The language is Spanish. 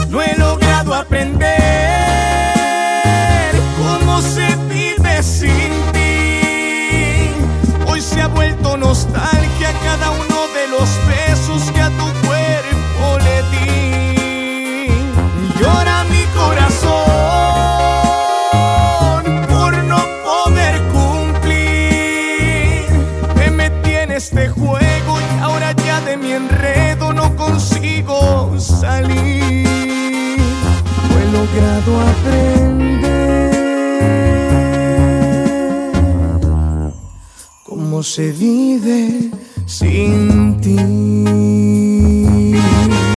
No he logrado aprender cómo se vive sin ti. Hoy se ha vuelto nostalgia cada uno de los besos que a tu cuerpo le di. Llora mi corazón por no poder cumplir. Me metí en este juego y ahora ya de mi enredo no consigo salir. No he logrado aprender cómo se vive sin ti.